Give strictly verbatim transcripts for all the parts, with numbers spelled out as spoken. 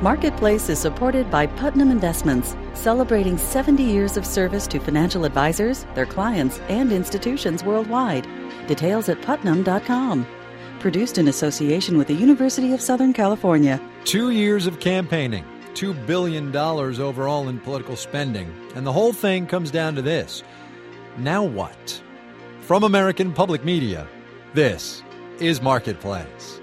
Marketplace is supported by Putnam Investments, celebrating seventy years of service to financial advisors, their clients, and institutions worldwide. Details at putnam dot com. Produced in association with the University of Southern California. Two years of campaigning, two billion dollars overall in political spending, and the whole thing comes down to this. Now what? From American Public Media, this is Marketplace.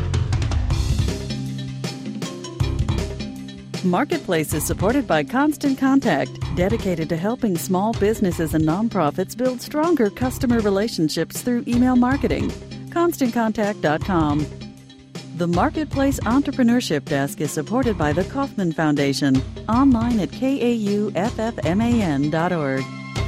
Marketplace is supported by Constant Contact, dedicated to helping small businesses and nonprofits build stronger customer relationships through email marketing. constant contact dot com. The Marketplace Entrepreneurship Desk is supported by the Kauffman Foundation, online at K A U F F M A N dot org.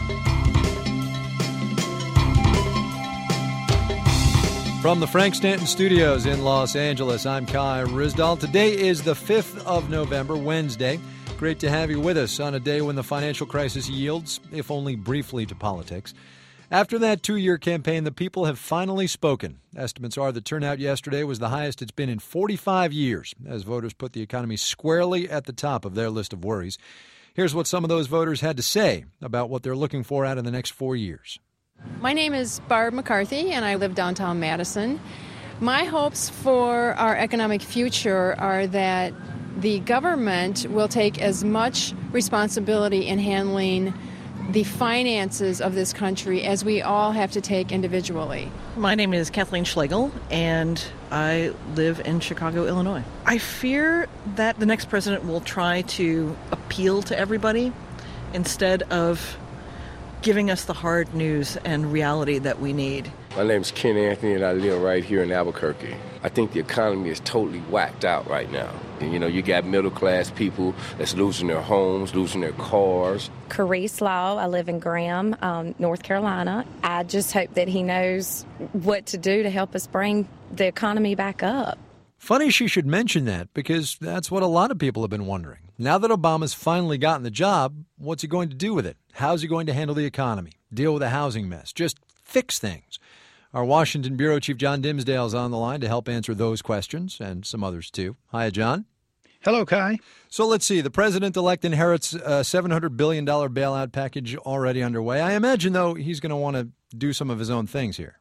From the Frank Stanton Studios in Los Angeles, I'm Kai Ryssdal. Today is the fifth of November, Wednesday. Great to have you with us on a day when the financial crisis yields, if only briefly, to politics. After that two-year campaign, the people have finally spoken. Estimates are the turnout yesterday was the highest it's been in forty-five years, as voters put the economy squarely at the top of their list of worries. Here's what some of those voters had to say about what they're looking for out in the next four years. My name is Barb McCarthy, and I live downtown Madison. My hopes for our economic future are that the government will take as much responsibility in handling the finances of this country as we all have to take individually. My name is Kathleen Schlegel, and I live in Chicago, Illinois. I fear that the next president will try to appeal to everybody instead of giving us the hard news and reality that we need. My name is Ken Anthony, and I live right here in Albuquerque. I think the economy is totally whacked out right now. And, you know, you got middle-class people that's losing their homes, losing their cars. Carice Law, I live in Graham, um, North Carolina. I just hope that he knows what to do to help us bring the economy back up. Funny she should mention that, because that's what a lot of people have been wondering. Now that Obama's finally gotten the job, what's he going to do with it? How's he going to handle the economy? Deal with the housing mess? Just fix things? Our Washington Bureau Chief John Dimsdale is on the line to help answer those questions and some others, too. Hi, John. Hello, Kai. So let's see. The president-elect inherits a seven hundred billion dollars bailout package already underway. I imagine, though, he's going to want to do some of his own things here.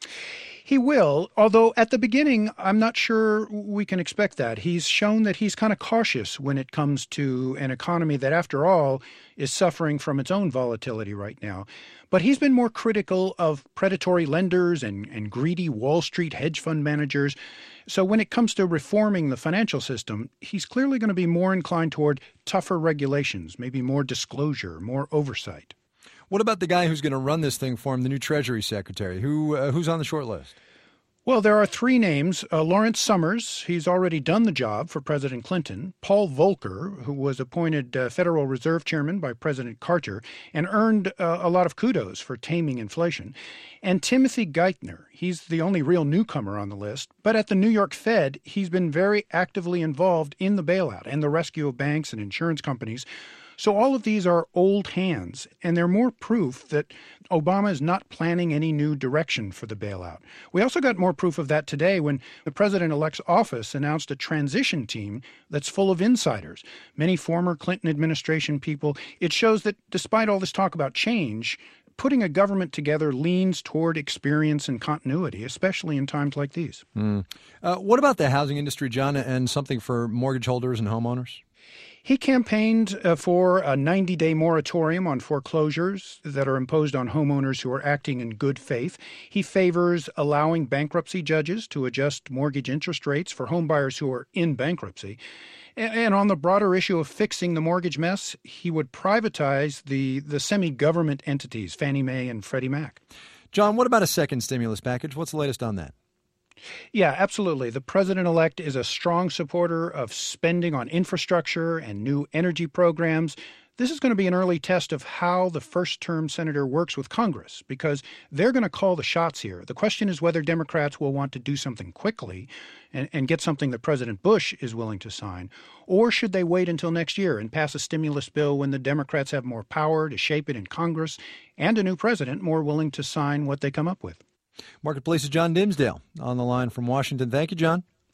He will, although at the beginning, I'm not sure we can expect that. He's shown that he's kind of cautious when it comes to an economy that, after all, is suffering from its own volatility right now. But he's been more critical of predatory lenders and, and greedy Wall Street hedge fund managers. So when it comes to reforming the financial system, he's clearly going to be more inclined toward tougher regulations, maybe more disclosure, more oversight. What about the guy who's going to run this thing for him, the new Treasury Secretary? Who uh, who's on the short list? Well, there are three names. Uh, Lawrence Summers, he's already done the job for President Clinton. Paul Volcker, who was appointed uh, Federal Reserve Chairman by President Carter and earned uh, a lot of kudos for taming inflation. And Timothy Geithner, he's the only real newcomer on the list. But at the New York Fed, he's been very actively involved in the bailout and the rescue of banks and insurance companies. So all of these are old hands, and they're more proof that Obama is not planning any new direction for the bailout. We also got more proof of that today when the president-elect's office announced a transition team that's full of insiders, many former Clinton administration people. It shows that despite all this talk about change, putting a government together leans toward experience and continuity, especially in times like these. Mm. Uh, what about the housing industry, John, and something for mortgage holders and homeowners? He campaigned uh, for a ninety-day moratorium on foreclosures that are imposed on homeowners who are acting in good faith. He favors allowing bankruptcy judges to adjust mortgage interest rates for homebuyers who are in bankruptcy. And, and on the broader issue of fixing the mortgage mess, he would privatize the, the semi-government entities, Fannie Mae and Freddie Mac. John, what about a second stimulus package? What's the latest on that? Yeah, absolutely. The president-elect is a strong supporter of spending on infrastructure and new energy programs. This is going to be an early test of how the first-term senator works with Congress, because they're going to call the shots here. The question is whether Democrats will want to do something quickly and, and get something that President Bush is willing to sign, or should they wait until next year and pass a stimulus bill when the Democrats have more power to shape it in Congress and a new president more willing to sign what they come up with. Marketplace's John Dimsdale on the line from Washington. Thank you, John.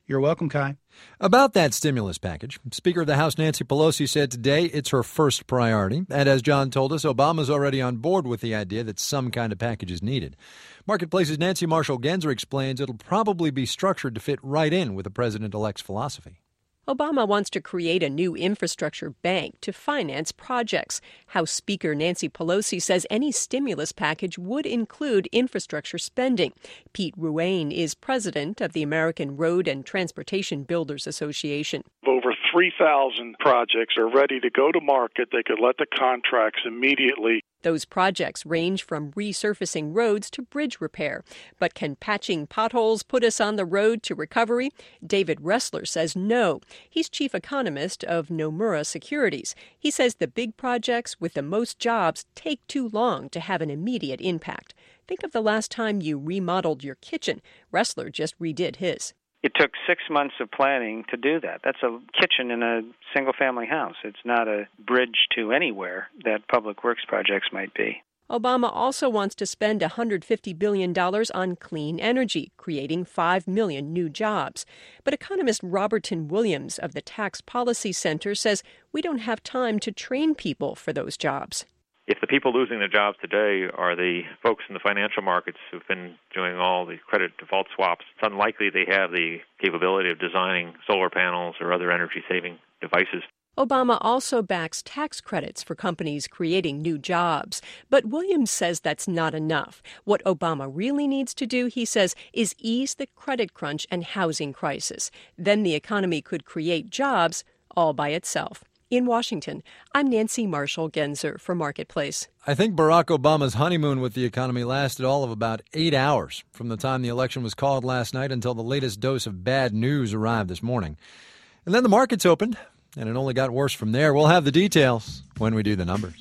You're welcome, Kai. About that stimulus package, Speaker of the House Nancy Pelosi said today it's her first priority. And as John told us, Obama's already on board with the idea that some kind of package is needed. Marketplace's Nancy Marshall-Genzer explains it'll probably be structured to fit right in with the president-elect's philosophy. Obama wants to create a new infrastructure bank to finance projects. House Speaker Nancy Pelosi says any stimulus package would include infrastructure spending. Pete Ruane is president of the American Road and Transportation Builders Association. Over three thousand projects are ready to go to market. They could let the contracts immediately. Those projects range from resurfacing roads to bridge repair. But can patching potholes put us on the road to recovery? David Ressler says no. He's chief economist of Nomura Securities. He says the big projects with the most jobs take too long to have an immediate impact. Think of the last time you remodeled your kitchen. Ressler just redid his. It took six months of planning to do that. That's a kitchen in a single-family house. It's not a bridge to anywhere that public works projects might be. Obama also wants to spend one hundred fifty billion dollars on clean energy, creating five million new jobs. But economist Roberton Williams of the Tax Policy Center says we don't have time to train people for those jobs. If the people losing their jobs today are the folks in the financial markets who've been doing all the credit default swaps, it's unlikely they have the capability of designing solar panels or other energy-saving devices. Obama also backs tax credits for companies creating new jobs. But Williams says that's not enough. What Obama really needs to do, he says, is ease the credit crunch and housing crisis. Then the economy could create jobs all by itself. In Washington, I'm Nancy Marshall-Genzer for Marketplace. I think Barack Obama's honeymoon with the economy lasted all of about eight hours from the time the election was called last night until the latest dose of bad news arrived this morning. And then the markets opened, and it only got worse from there. We'll have the details when we do the numbers.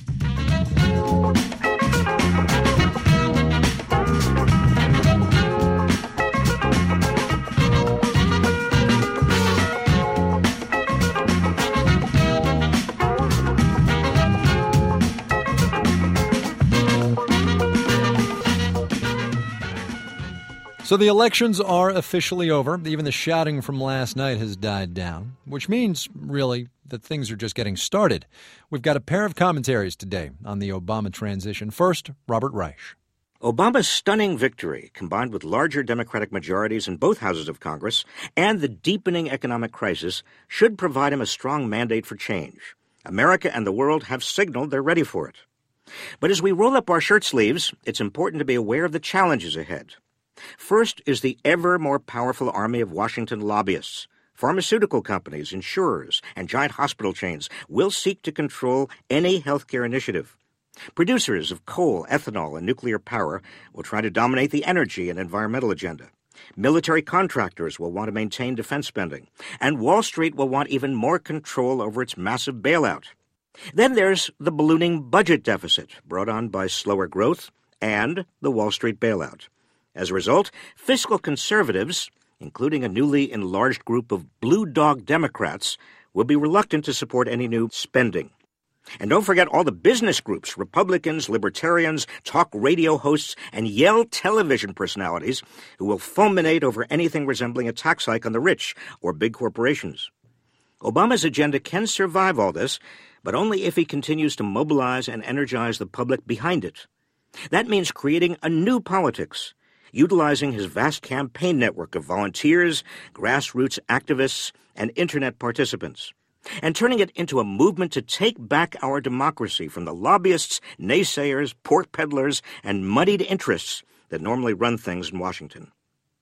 So the elections are officially over. Even the shouting from last night has died down, which means, really, that things are just getting started. We've got a pair of commentaries today on the Obama transition. First, Robert Reich. Obama's stunning victory, combined with larger Democratic majorities in both houses of Congress and the deepening economic crisis, should provide him a strong mandate for change. America and the world have signaled they're ready for it. But as we roll up our shirt sleeves, it's important to be aware of the challenges ahead. First is the ever more powerful army of Washington lobbyists. Pharmaceutical companies, insurers, and giant hospital chains will seek to control any healthcare initiative. Producers of coal, ethanol, and nuclear power will try to dominate the energy and environmental agenda. Military contractors will want to maintain defense spending. And Wall Street will want even more control over its massive bailout. Then there's the ballooning budget deficit brought on by slower growth and the Wall Street bailout. As a result, fiscal conservatives, including a newly enlarged group of blue dog Democrats, will be reluctant to support any new spending. And don't forget all the business groups, Republicans, libertarians, talk radio hosts, and Yale television personalities who will fulminate over anything resembling a tax hike on the rich or big corporations. Obama's agenda can survive all this, but only if he continues to mobilize and energize the public behind it. That means creating a new politics, utilizing his vast campaign network of volunteers, grassroots activists, and Internet participants, and turning it into a movement to take back our democracy from the lobbyists, naysayers, pork peddlers, and muddied interests that normally run things in Washington.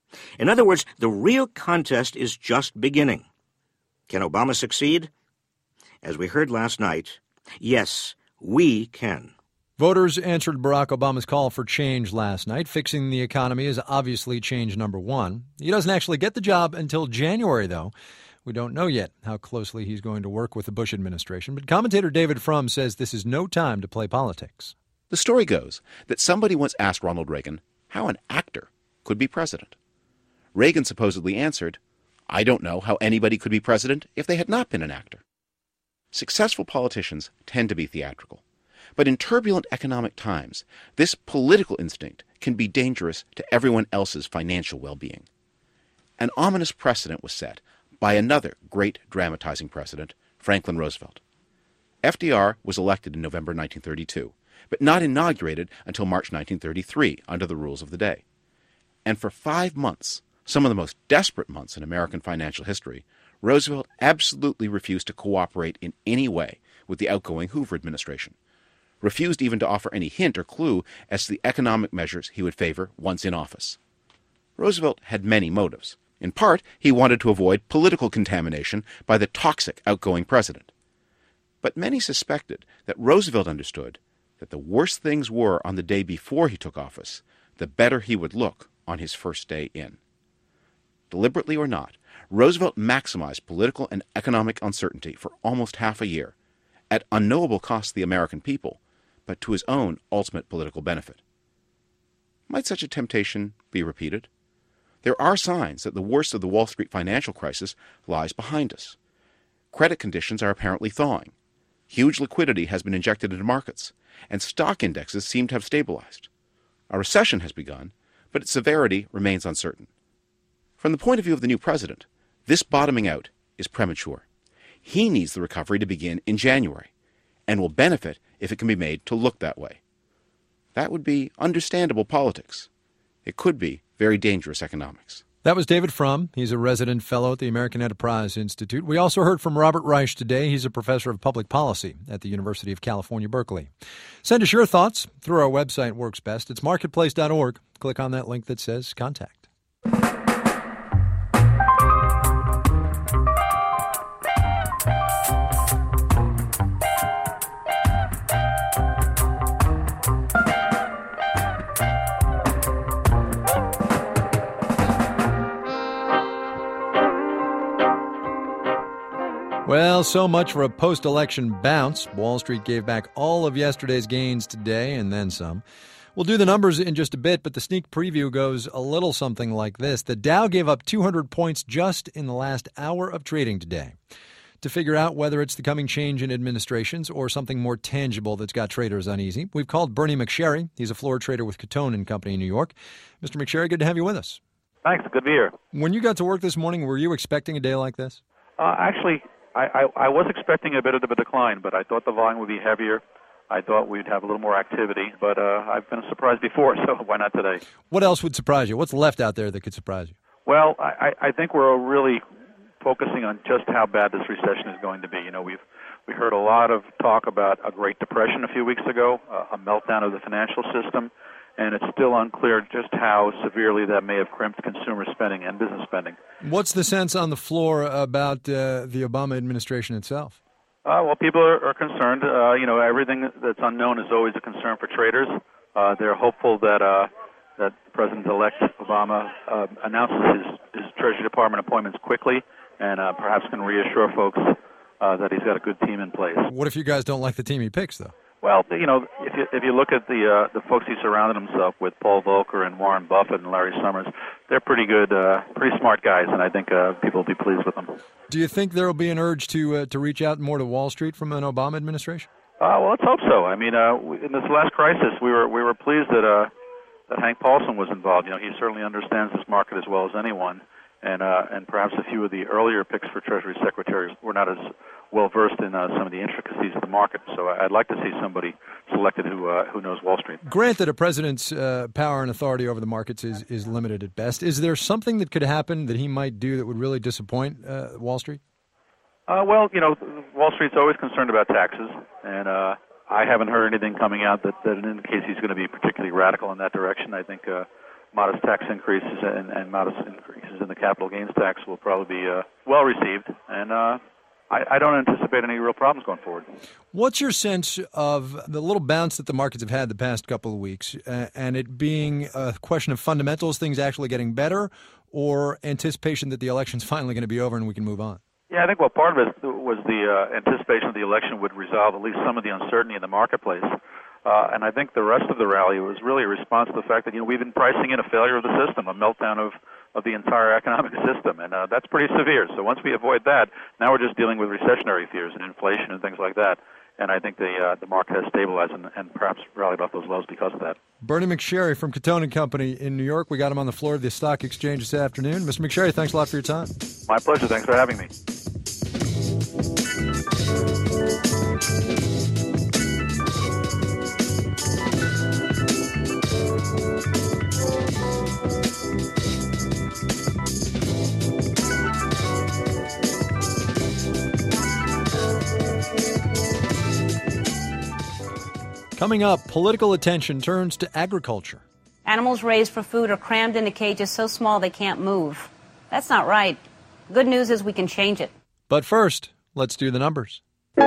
In other words, the real contest is just beginning. Can Obama succeed? As we heard last night, yes, we can. Voters answered Barack Obama's call for change last night. Fixing the economy is obviously change number one. He doesn't actually get the job until January, though. We don't know yet how closely he's going to work with the Bush administration, but commentator David Frum says this is no time to play politics. The story goes that somebody once asked Ronald Reagan how an actor could be president. Reagan supposedly answered, "I don't know how anybody could be president if they had not been an actor." Successful politicians tend to be theatrical. But in turbulent economic times, this political instinct can be dangerous to everyone else's financial well-being. an ominous precedent was set by another great dramatizing president, Franklin Roosevelt. F D R was elected in November nineteen thirty-two, but not inaugurated until March nineteen thirty-three under the rules of the day. And for five months, some of the most desperate months in American financial history, Roosevelt absolutely refused to cooperate in any way with the outgoing Hoover administration, refused even to offer any hint or clue as to the economic measures he would favor once in office. Roosevelt had many motives. In part, he wanted to avoid political contamination by the toxic outgoing president. But many suspected that Roosevelt understood that the worse things were on the day before he took office, the better he would look on his first day in. Deliberately or not, Roosevelt maximized political and economic uncertainty for almost half a year, at unknowable cost to the American people, but to his own ultimate political benefit. Might such a temptation be repeated? There are signs that the worst of the Wall Street financial crisis lies behind us. Credit conditions are apparently thawing. Huge liquidity has been injected into markets, and stock indexes seem to have stabilized. A recession has begun, but its severity remains uncertain. From the point of view of the new president, this bottoming out is premature. He needs the recovery to begin in January, and will benefit if it can be made to look that way. That would be understandable politics. It could be very dangerous economics. That was David Frum. He's a resident fellow at the American Enterprise Institute. We also heard from Robert Reich today. He's a professor of public policy at the University of California, Berkeley. Send us your thoughts through our website, works best. It's marketplace dot org. Click on that link that says contact. Well, so much for a post-election bounce. Wall Street gave back all of yesterday's gains today and then some. We'll do the numbers in just a bit, but the sneak preview goes a little something like this. The Dow gave up two hundred points just in the last hour of trading today. To figure out whether it's the coming change in administrations or something more tangible that's got traders uneasy, we've called Bernie McSherry. He's a floor trader with Catone and Company in New York. Mister McSherry, good to have you with us. Thanks. Good to be here. When you got to work this morning, were you expecting a day like this? Uh, actually, I, I, I was expecting a bit of a decline, but I thought the volume would be heavier. I thought we'd have a little more activity, but uh, I've been surprised before, so why not today? What else would surprise you? What's left out there that could surprise you? Well, I, I think we're really focusing on just how bad this recession is going to be. You know, we've we heard a lot of talk about a Great Depression a few weeks ago, uh, a meltdown of the financial system, and it's still unclear just how severely that may have crimped consumer spending and business spending. What's the sense on the floor about uh, the Obama administration itself? Uh, well, people are, are concerned. Uh, you know, everything that's unknown is always a concern for traders. Uh, they're hopeful that uh, that President-elect Obama uh, announces his, his Treasury Department appointments quickly and uh, perhaps can reassure folks uh, that he's got a good team in place. What if you guys don't like the team he picks, though? Well, you know, if you if you look at the uh, the folks he surrounded himself with, Paul Volcker and Warren Buffett and Larry Summers, they're pretty good, uh, pretty smart guys, and I think uh, people will be pleased with them. Do you think there will be an urge to uh, to reach out more to Wall Street from an Obama administration? Uh, well, let's hope so. I mean, uh, in this last crisis, we were we were pleased that uh, that Hank Paulson was involved. You know, he certainly understands this market as well as anyone, and uh, and perhaps a few of the earlier picks for Treasury secretaries were not as well versed in uh, some of the intricacies of the market. So I'd like to see somebody selected who uh, who knows Wall Street. Granted, a president's uh, power and authority over the markets is, is limited at best. Is there something that could happen that he might do that would really disappoint uh, Wall Street? Uh, well, you know, Wall Street's always concerned about taxes, and uh, I haven't heard anything coming out that, that indicates he's going to be particularly radical in that direction. I think uh, modest tax increases and, and modest increases in the capital gains tax will probably be uh, well received, and uh, I, I don't anticipate any real problems going forward. What's your sense of the little bounce that the markets have had the past couple of weeks, uh, and it being a question of fundamentals, things actually getting better, or anticipation that the election's finally going to be over and we can move on? Yeah, I think well, part of it was the uh, anticipation of the election would resolve at least some of the uncertainty in the marketplace. Uh, and I think the rest of the rally was really a response to the fact that, you know, we've been pricing in a failure of the system, a meltdown of, of the entire economic system. And uh, that's pretty severe. So once we avoid that, now we're just dealing with recessionary fears and inflation and things like that. and I think the uh, the market has stabilized and, and perhaps rallied off those lows because of that. Bernie McSherry from Catone and Company in New York. We got him on the floor of the stock exchange this afternoon. Mister McSherry, thanks a lot for your time. My pleasure. Thanks for having me. Coming up, political attention turns to agriculture. Animals raised for food are crammed into cages so small they can't move. That's not right. Good news is we can change it. But first, let's do the numbers.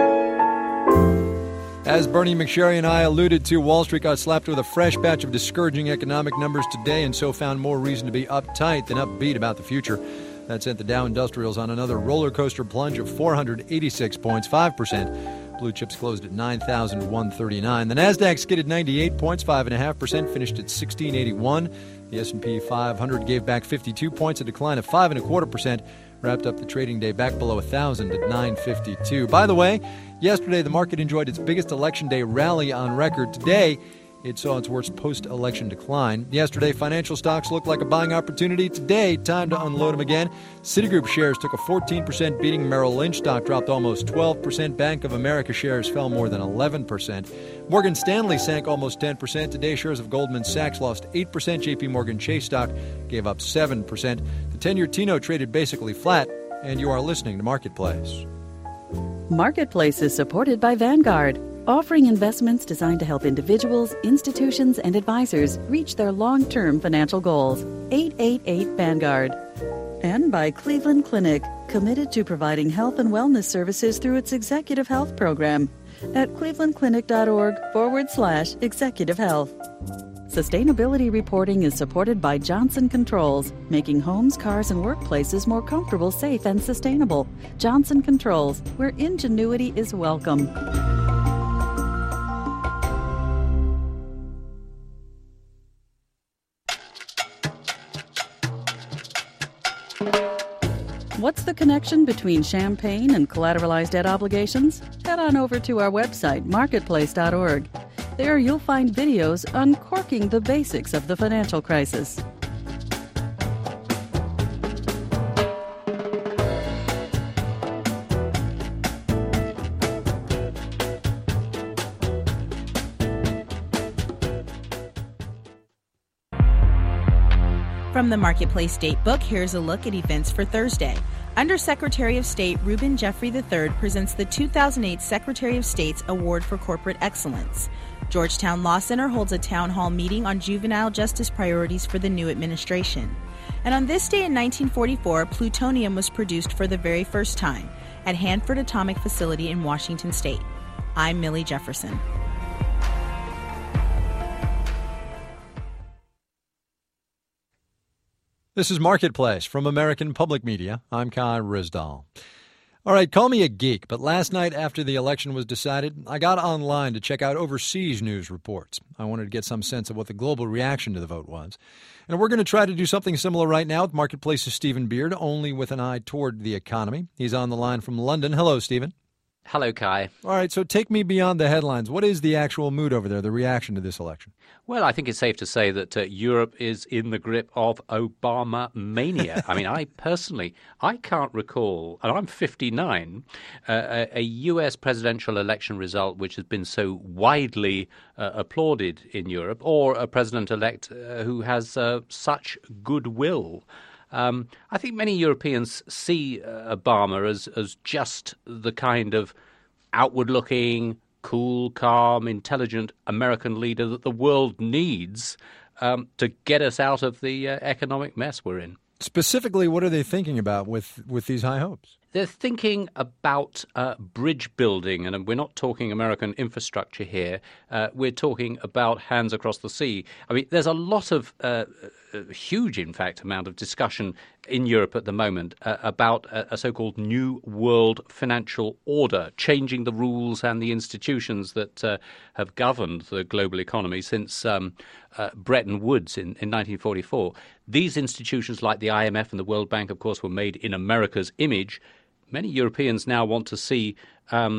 As Bernie McSherry and I alluded to, Wall Street got slapped with a fresh batch of discouraging economic numbers today and so found more reason to be uptight than upbeat about the future. That sent the Dow Industrials on another roller coaster plunge of four hundred eighty-six points, five percent. Blue chips closed at nine thousand one hundred thirty-nine. The Nasdaq skidded ninety-eight points, five point five percent, finished at sixteen eighty-one. The S and P five hundred gave back fifty-two points, a decline of five point five quarter percent. Wrapped up the trading day back below one thousand at nine fifty-two. By the way, yesterday the market enjoyed its biggest election day rally on record. Today, it saw its worst post-election decline. Yesterday, financial stocks looked like a buying opportunity. Today, time to unload them again. Citigroup shares took a fourteen percent beating. Merrill Lynch stock dropped almost twelve percent. Bank of America shares fell more than eleven percent. Morgan Stanley sank almost ten percent. Today, shares of Goldman Sachs lost eight percent. J P. Morgan Chase stock gave up seven percent. The ten-year T-note traded basically flat. And you are listening to Marketplace. Marketplace is supported by Vanguard, offering investments designed to help individuals, institutions, and advisors reach their long-term financial goals. eight eight eight Vanguard. And by Cleveland Clinic, committed to providing health and wellness services through its executive health program at clevelandclinic.org forward slash executive health. Sustainability reporting is supported by Johnson Controls, making homes, cars, and workplaces more comfortable, safe, and sustainable. Johnson Controls, where ingenuity is welcome. What's the connection between champagne and collateralized debt obligations? Head on over to our website, marketplace dot org. There you'll find videos uncorking the basics of the financial crisis. From the Marketplace Datebook, here's a look at events for Thursday. Undersecretary of State Reuben Jeffrey the third presents the two thousand eight Secretary of State's Award for Corporate Excellence. Georgetown Law Center holds a town hall meeting on juvenile justice priorities for the new administration. And on this day in nineteen forty-four, plutonium was produced for the very first time at Hanford Atomic Facility in Washington State. I'm Millie Jefferson. This is Marketplace from American Public Media. I'm Kai Ryssdal. All right, call me a geek, but last night after the election was decided, I got online to check out overseas news reports. I wanted to get some sense of what the global reaction to the vote was. And we're going to try to do something similar right now with Marketplace's Stephen Beard, only with an eye toward the economy. He's on the line from London. Hello, Stephen. Hello, Kai. All right, so take me beyond the headlines. What is the actual mood over there, the reaction to this election? Well, I think it's safe to say that uh, Europe is in the grip of Obama mania. I mean, I personally, I can't recall, and I'm fifty-nine, uh, a, a U S presidential election result which has been so widely uh, applauded in Europe, or a president-elect uh, who has uh, such goodwill. Um, I think many Europeans see uh, Obama as, as just the kind of outward-looking, cool, calm, intelligent American leader that the world needs um, to get us out of the uh, economic mess we're in. Specifically, what are they thinking about with, with these high hopes? They're thinking about uh, bridge building, and we're not talking American infrastructure here. Uh, we're talking about hands across the sea. I mean, there's a lot of, uh, a huge, in fact, amount of discussion in Europe at the moment uh, about a, a so-called new world financial order, changing the rules and the institutions that uh, have governed the global economy since um, uh, Bretton Woods in, in nineteen forty-four. These institutions, like the I M F and the World Bank, of course, were made in America's image. Many Europeans now want to see um,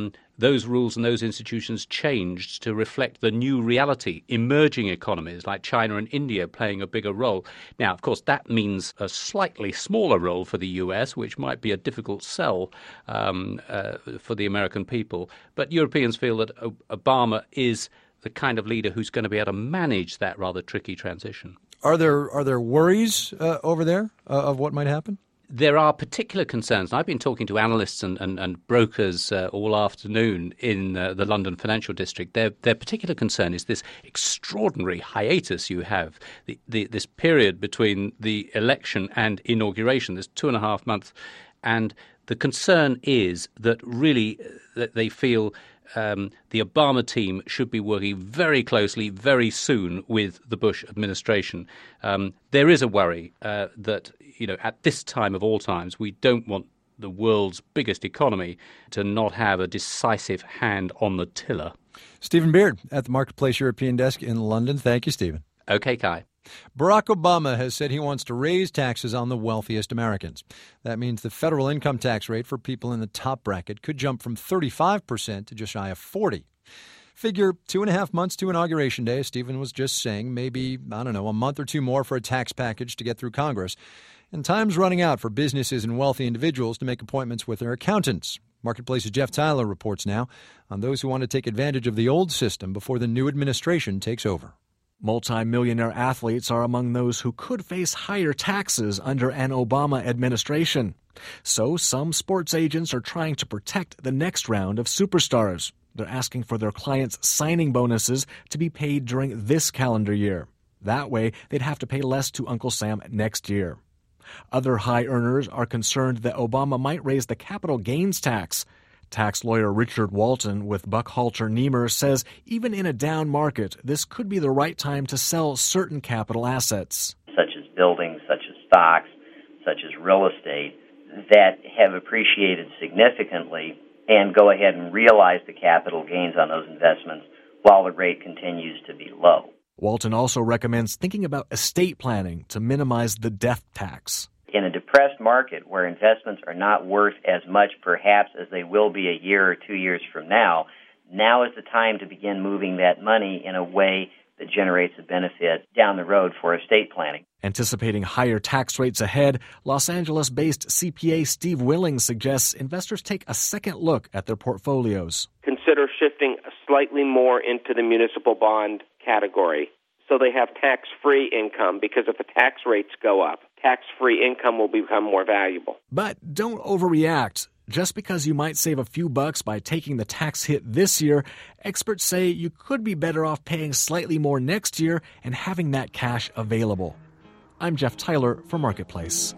those rules and those institutions changed to reflect the new reality, emerging economies like China and India playing a bigger role. Now, of course, that means a slightly smaller role for the U S, which might be a difficult sell um, uh, for the American people. But Europeans feel that Obama is the kind of leader who's going to be able to manage that rather tricky transition. Are there are there worries uh, over there uh, of what might happen? There are particular concerns. I've been talking to analysts and, and, and brokers uh, all afternoon in uh, the London financial district. Their, their particular concern is this extraordinary hiatus you have, the, the, this period between the election and inauguration, this two and a half months. And the concern is that really that they feel Um, the Obama team should be working very closely, very soon with the Bush administration. Um, there is a worry uh, that, you know, at this time of all times, we don't want the world's biggest economy to not have a decisive hand on the tiller. Stephen Beard at the Marketplace European Desk in London. Thank you, Stephen. Okay, Kai. Barack Obama has said he wants to raise taxes on the wealthiest Americans. That means the federal income tax rate for people in the top bracket could jump from thirty-five percent to just shy of forty. Figure two and a half months to Inauguration Day, as Stephen was just saying, maybe, I don't know, a month or two more for a tax package to get through Congress. And time's running out for businesses and wealthy individuals to make appointments with their accountants. Marketplace's Jeff Tyler reports now on those who want to take advantage of the old system before the new administration takes over. Multi-millionaire athletes are among those who could face higher taxes under an Obama administration. So some sports agents are trying to protect the next round of superstars. They're asking for their clients' signing bonuses to be paid during this calendar year. That way, they'd have to pay less to Uncle Sam next year. Other high earners are concerned that Obama might raise the capital gains tax. Tax lawyer Richard Walton with Buckhalter Niemer says even in a down market, this could be the right time to sell certain capital assets. Such as buildings, such as stocks, such as real estate, that have appreciated significantly, and go ahead and realize the capital gains on those investments while the rate continues to be low. Walton also recommends thinking about estate planning to minimize the death tax. In a depressed market where investments are not worth as much perhaps as they will be a year or two years from now, now is the time to begin moving that money in a way that generates a benefit down the road for estate planning. Anticipating higher tax rates ahead, Los Angeles-based C P A Steve Willing suggests investors take a second look at their portfolios. Consider shifting slightly more into the municipal bond category so they have tax-free income, because if the tax rates go up, tax-free income will become more valuable. But don't overreact. Just because you might save a few bucks by taking the tax hit this year, experts say you could be better off paying slightly more next year and having that cash available. I'm Jeff Tyler for Marketplace.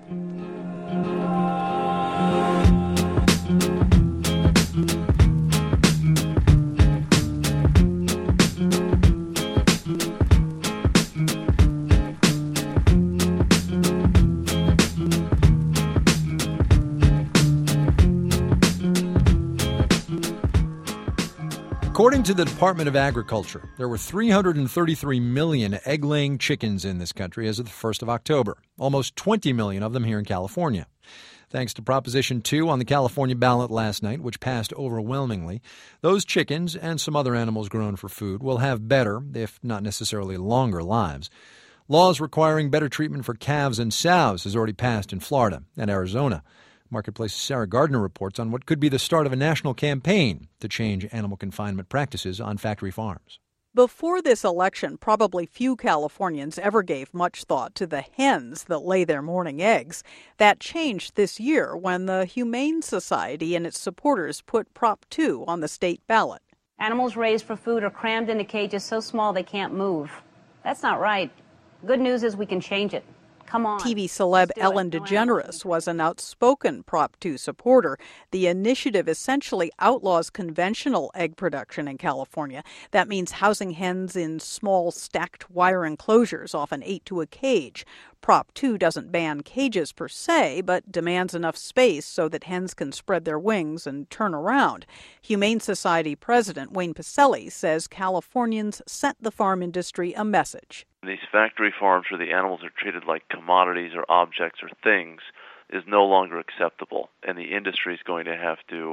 According to the Department of Agriculture, there were three hundred thirty-three million egg-laying chickens in this country as of the first of October, almost twenty million of them here in California. Thanks to Proposition two on the California ballot last night, which passed overwhelmingly, those chickens and some other animals grown for food will have better, if not necessarily longer, lives. Laws requiring better treatment for calves and sows has already passed in Florida and Arizona. Marketplace's Sarah Gardner reports on what could be the start of a national campaign to change animal confinement practices on factory farms. Before this election, probably few Californians ever gave much thought to the hens that lay their morning eggs. That changed this year when the Humane Society and its supporters put Prop two on the state ballot. Animals raised for food are crammed into cages so small they can't move. That's not right. Good news is we can change it. Come on. T V celeb Ellen DeGeneres was an outspoken Prop two supporter. The initiative essentially outlaws conventional egg production in California. That means housing hens in small stacked wire enclosures, often eight to a cage. Prop two doesn't ban cages per se, but demands enough space so that hens can spread their wings and turn around. Humane Society President Wayne Pacelli says Californians sent the farm industry a message. These factory farms where the animals are treated like commodities or objects or things is no longer acceptable, and the industry is going to have to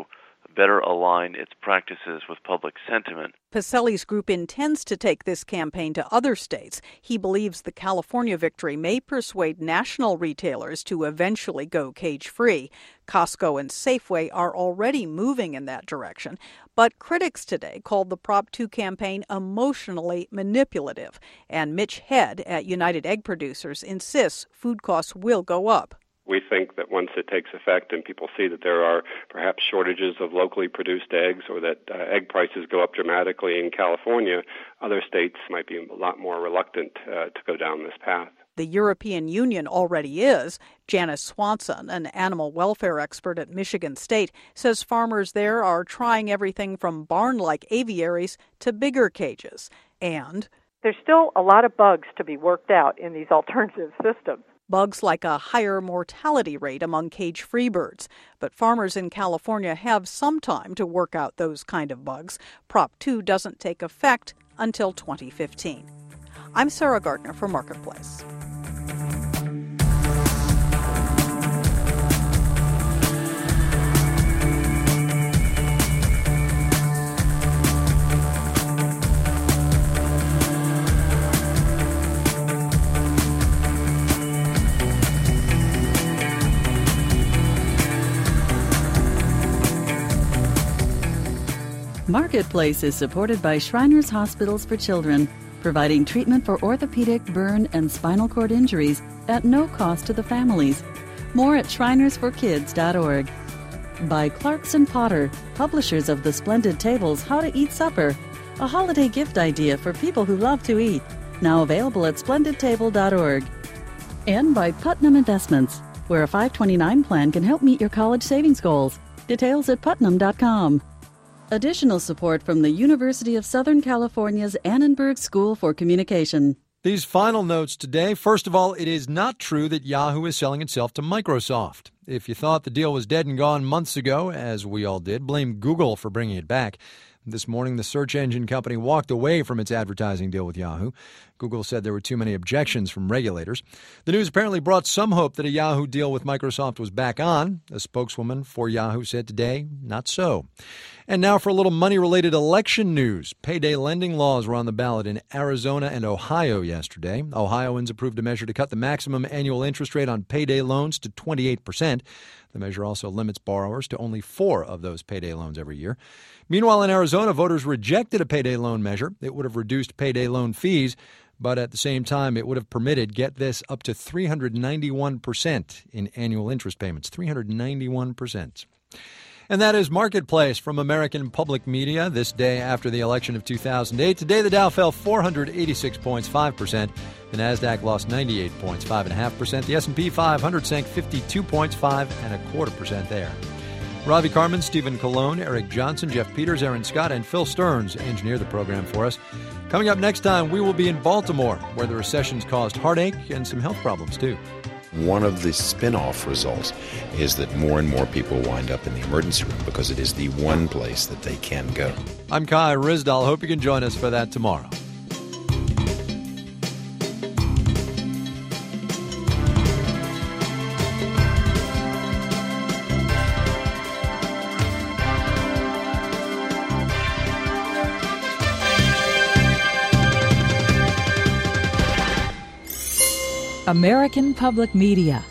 better align its practices with public sentiment. Pacelli's group intends to take this campaign to other states. He believes the California victory may persuade national retailers to eventually go cage-free. Costco and Safeway are already moving in that direction. But critics today called the Prop two campaign emotionally manipulative. And Mitch Head at United Egg Producers insists food costs will go up. We think that once it takes effect and people see that there are perhaps shortages of locally produced eggs or that uh, egg prices go up dramatically in California, other states might be a lot more reluctant uh, to go down this path. The European Union already is. Janice Swanson, an animal welfare expert at Michigan State, says farmers there are trying everything from barn-like aviaries to bigger cages. And there's still a lot of bugs to be worked out in these alternative systems. Bugs like a higher mortality rate among cage-free birds. But farmers in California have some time to work out those kind of bugs. Prop two doesn't take effect until twenty fifteen. I'm Sarah Gardner for Marketplace. Marketplace is supported by Shriners Hospitals for Children, providing treatment for orthopedic, burn, and spinal cord injuries at no cost to the families. More at shriners for kids dot org. By Clarkson Potter, publishers of The Splendid Tables How to Eat Supper, a holiday gift idea for people who love to eat. Now available at splendid table dot org. And by Putnam Investments, where a five twenty-nine plan can help meet your college savings goals. Details at putnam dot com. Additional support from the University of Southern California's Annenberg School for Communication. These final notes today. First of all, it is not true that Yahoo is selling itself to Microsoft. If you thought the deal was dead and gone months ago, as we all did, blame Google for bringing it back. This morning, the search engine company walked away from its advertising deal with Yahoo. Google said there were too many objections from regulators. The news apparently brought some hope that a Yahoo deal with Microsoft was back on. A spokeswoman for Yahoo said today, not so. And now for a little money-related election news. Payday lending laws were on the ballot in Arizona and Ohio yesterday. Ohioans approved a measure to cut the maximum annual interest rate on payday loans to twenty-eight percent. The measure also limits borrowers to only four of those payday loans every year. Meanwhile, in Arizona, voters rejected a payday loan measure. It would have reduced payday loan fees, but at the same time, it would have permitted, get this, up to three hundred ninety-one percent in annual interest payments. three hundred ninety-one percent. And that is Marketplace from American Public Media this day after the election of two thousand eight. Today, the Dow fell four hundred eighty-six points, five percent. The Nasdaq lost ninety-eight points, five point five percent. The S and P five hundred sank fifty-two points, five and a quarter percent there. Ravi Carmen, Stephen Colon, Eric Johnson, Jeff Peters, Aaron Scott, and Phil Stearns engineer the program for us. Coming up next time, we will be in Baltimore, where the recession's caused heartache and some health problems, too. One of the spin-off results is that more and more people wind up in the emergency room because it is the one place that they can go. I'm Kai Ryssdal. Hope you can join us for that tomorrow. American Public Media.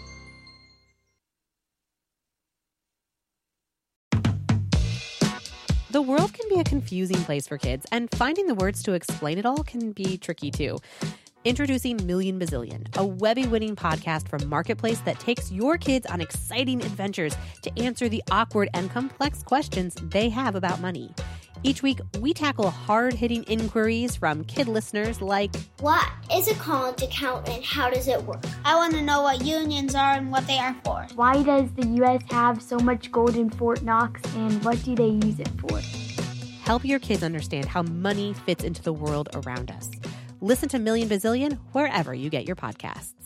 The world can be a confusing place for kids, and finding the words to explain it all can be tricky too. Introducing Million Bazillion, a Webby-winning podcast from Marketplace that takes your kids on exciting adventures to answer the awkward and complex questions they have about money. Each week, we tackle hard-hitting inquiries from kid listeners like, what is a college account and how does it work? I want to know what unions are and what they are for. Why does the U S have so much gold in Fort Knox and what do they use it for? Help your kids understand how money fits into the world around us. Listen to Million Bazillion wherever you get your podcasts.